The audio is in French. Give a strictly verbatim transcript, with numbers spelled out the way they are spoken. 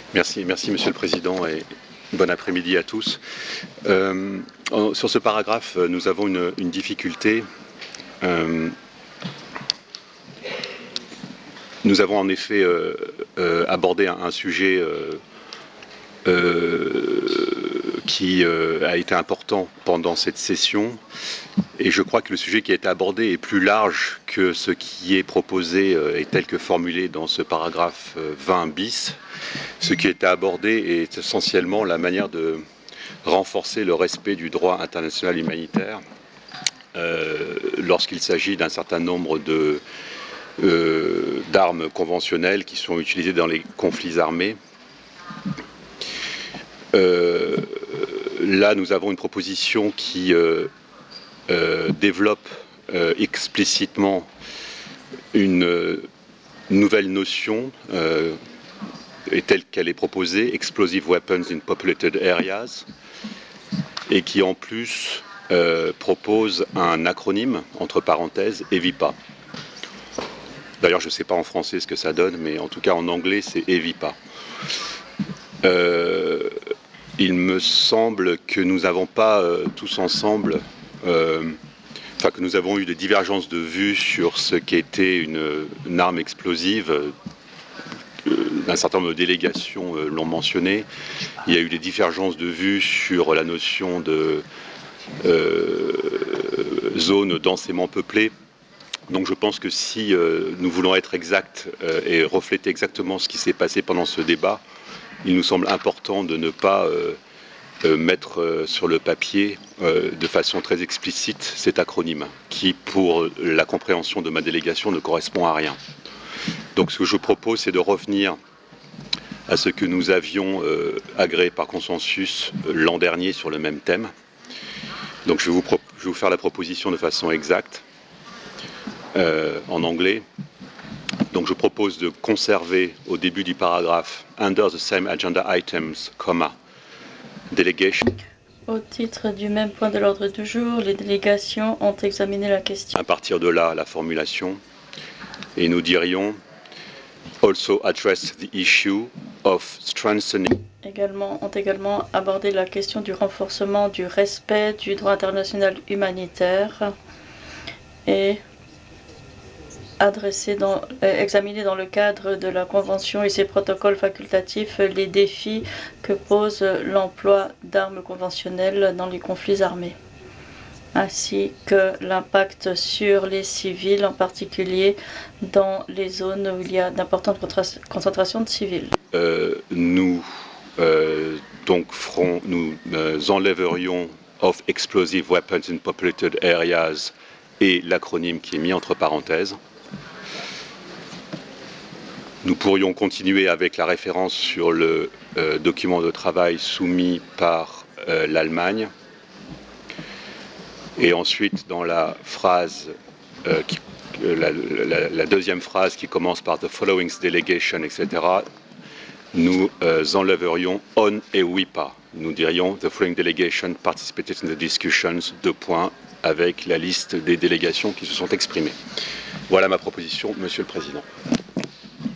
Merci, merci Monsieur le Président et bon après-midi à tous. Euh, en, sur ce paragraphe, nous avons une, une difficulté. Euh, nous avons en effet euh, euh, abordé un, un sujet euh, euh, qui euh, a été important pendant cette session. Et je crois que le sujet qui a été abordé est plus large que ce qui est proposé euh, et tel que formulé dans ce paragraphe euh, vingt bis. Ce qui a été abordé est essentiellement la manière de renforcer le respect du droit international humanitaire euh, lorsqu'il s'agit d'un certain nombre de, euh, d'armes conventionnelles qui sont utilisées dans les conflits armés. Euh, là, nous avons une proposition qui euh, euh, développe euh, explicitement une euh, nouvelle notion euh, et telle qu'elle est proposée, Explosive Weapons in Populated Areas, et qui en plus euh, propose un acronyme, entre parenthèses, EVIPA. D'ailleurs, je ne sais pas en français ce que ça donne, mais en tout cas en anglais, c'est EVIPA. Euh, il me semble que nous n'avons pas euh, tous ensemble, euh, enfin que nous avons eu des divergences de vues sur ce qu'était une, une arme explosive. Euh, un certain nombre de délégations euh, l'ont mentionné. Il y a eu des divergences de vues sur la notion de euh, zone densément peuplée. Donc je pense que si euh, nous voulons être exacts euh, et refléter exactement ce qui s'est passé pendant ce débat, il nous semble important de ne pas euh, euh, mettre euh, sur le papier euh, de façon très explicite cet acronyme, qui pour la compréhension de ma délégation ne correspond à rien. Donc ce que je propose, c'est de revenir à ce que nous avions euh, agréé par consensus euh, l'an dernier sur le même thème. Donc je vais vous, je vais vous faire la proposition de façon exacte euh, en anglais. Donc je propose de conserver au début du paragraphe under the same agenda items, comma, delegation. Au titre du même point de l'ordre du jour, les délégations ont examiné la question. À partir de là, la formulation. Et nous dirions also address the issue of strengthening. Également, ont également abordé la question du renforcement du respect du droit international humanitaire et adressé dans, euh, examiner dans le cadre de la Convention et ses protocoles facultatifs les défis que pose l'emploi d'armes conventionnelles dans les conflits armés, ainsi que l'impact sur les civils, en particulier dans les zones où il y a d'importantes concentrations de civils. Euh, nous euh, donc ferons, nous euh, enlèverions of explosive weapons in populated areas et l'acronyme qui est mis entre parenthèses. Nous pourrions continuer avec la référence sur le euh, document de travail soumis par euh, l'Allemagne. Et ensuite, dans la phrase, euh, qui, la, la, la deuxième phrase qui commence par « the following delegation », et cetera, nous euh, enlèverions « on » et « WIPA ». Nous dirions « the following delegation participated in the discussions », deux points, avec la liste des délégations qui se sont exprimées. Voilà ma proposition, Monsieur le Président.